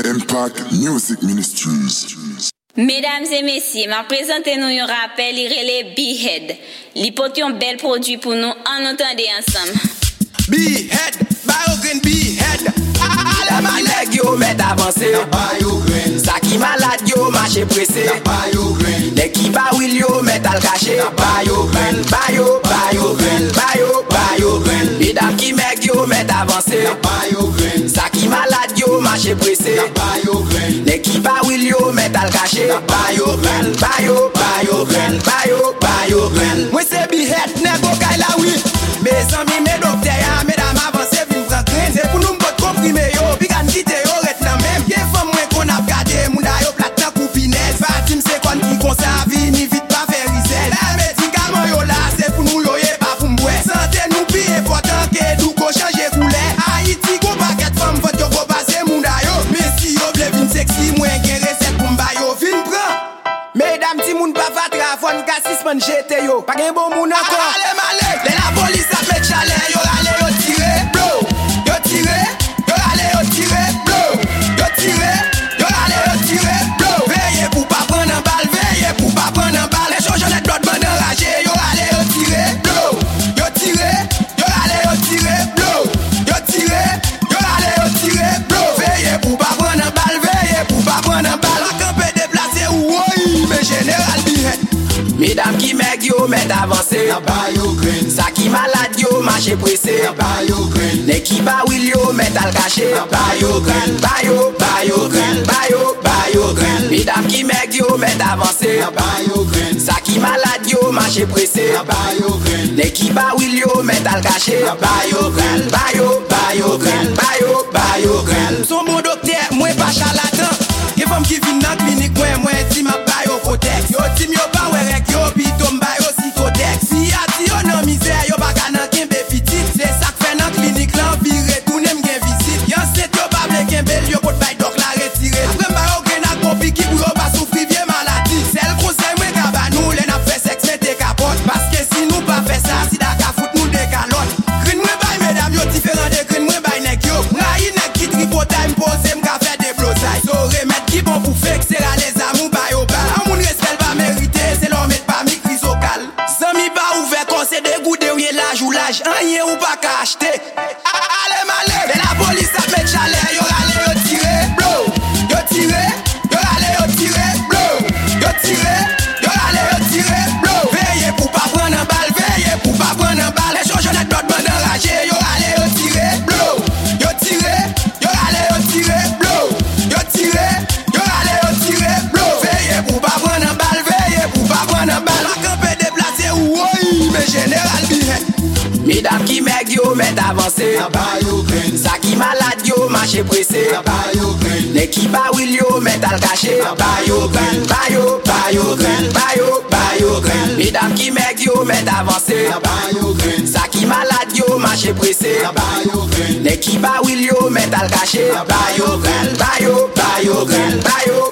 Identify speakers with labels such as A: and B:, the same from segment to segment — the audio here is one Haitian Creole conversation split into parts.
A: Impact Music Ministries.
B: Mesdames et messieurs, m'a présenté nous un rappel, il relève B-Head. Il porte un bel produit pour nous, en entendez ensemble.
C: B-Head, Biogreen B-Head. Allez ma leg yo met avancé. Biogreen. Ça qui malade yo marché pressé. Biogreen. Les qui pas will yo met al caché. Biogreen. Biogreen. Biogreen. Mesdames qui meg yo met avancé. Biogreen. Ça qui malade yo marché pressé. Biogreen. Les qui pas will yo met al caché. Biogreen. Biogreen. Biogreen. Moi c'est B-Head, nego kay la oui. Mes amis, mes docteurs, mesdames avancées, vin prendre grain. C'est pour nous m'bot comprimer yo, puis quand quitte yo, rete nan même. Bien femme moi qu'on a gardé, moun da yo plat nan coupinez. Fatim c'est kon qui conserve, ni vite pas faire risel. Les médicaments yo là, c'est pour nous yo, yé pas pour m'bouer. Santé nous plus important que nous go changer couleur. Haïti, go paquet femme, vote yo go passer moun da yo. Mais si yo vle vin sexy, moi gen recette pour m'ba yo, vin prend. Mesdames, ti moun pa fatra, fon ka suspend jete yo. Pa gen bon moun encore. Allez malek, la police a met chalet, yo rale yo tire, blow. Yo tire, yo rale yo tire, blow. Yo tire, yo rale yo tire, blow. Veillez pour pas prendre un balle, veillez pour pas prendre un balle. Les chochonettes blood bon enragé, yo rale yo tire, blow. Yo tire, yo rale yo tire, blow. Yo tire, yo rale yo tire, blow. Veillez pour pas prendre un balle, veillez pour pas prendre un balle. La campé déplacé ou oui, mais général B-Head. Mesdames qui meg yo met avancé. Biogreen. Ça qui malade yo marché pressé. Biogreen. Les qui pas will yo met al caché. Biogreen. Biogreen. Biogreen. Mesdames qui meg yo met avancé. Biogreen. Ça qui malade yo marché pressé. Biogreen. Les qui pas will yo met al caché. Biogreen. Biogreen. Biogreen. Son bon docteur, moi pas charlatan. Y'a femme qui vient dans clinique, moi ti ma bayo Fotex. Yo tim yo pa werek yo, pi tom bayo Citotex. Si a ti yo nan misère, yo pa ka nan kembe fitit. C'est ça que fait dans clinique là, pi retourne m'gen visite. Yon set yo pa ble kembe, yo pot bay dok la retire. Après bayo gen ak kompi ki pou yo pa souffrir vieux maladie. C'est le conseil moi ka ba nou, le n'a fait sexe mette capote. Parce que si nous pas fait ça, si da ka fout nous de calotte. Grin moi bay mesdames yo différent de grin moi bay nek yo. M'rayi nek ki tripota m'pose m'ka fait des blosailles. So remettre qui bon pour faire que c'est la les amours bayo bal. Un moun respect pas mérité, c'est l'homme et pas mi crise au cal. Zami pas ouvert quand c'est dégoûté ou yé l'âge ou l'âge. Rien ou pas qu'à acheter. Allez malé, mais la police a met chalet, yo rale yo tire, blow. Yo tire, yo rale yo tire, blow. Yo tire, yo rale yo tire, blow. Veillez pour pas prendre un balle, veillez pour pas prendre un balle. Les chochonettes blood bon enragé, yo rale yo tire, blow. Yo tire, yo rale yo tire, blow. Yo tire, yo rale yo tire, blow. Veillez pour pas prendre un balle, veillez pour pas prendre un balle. La campé déplacé ou oui, mais général B-Head. Mesdames qui meg yo met avancé. Biogreen. Ça qui malade yo marché pressé. Biogreen. Les qui pas will yo met al caché. Biogreen. Biogreen. Biogreen. Mesdames qui meg yo met avancé. Biogreen. Ça qui malade yo marché pressé. Biogreen. Les qui pas will yo met al caché. Biogreen. Biogreen.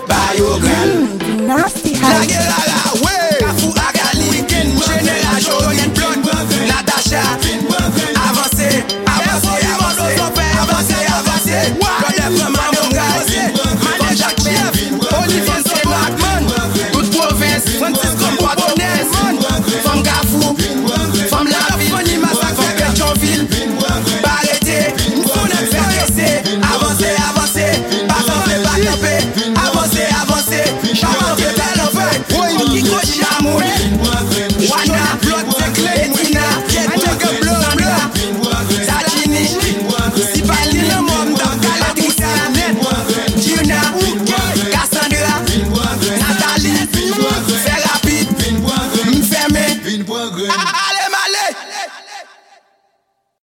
C: Biogreen.
D: Nasty
C: La
D: house.
C: guerre ouais. Kafou Agali. Général Joyen Blonde. Natasha. Avancez, avancez, avancez, avancez, avancez. Connais vraiment mon gars. Mané Jacques Chef, Olivier Blackman, toute province, Francisco Boitonès, Femme Gafou, Femme La Ville, Massacre Pétionville, Barreté, on a fait rester. Avancez, avancez, pas camper, pas camper. Avancez, avancez, chaman fait belle en fait. Kiko Chamoun, Wana, Etina, Satini, si pas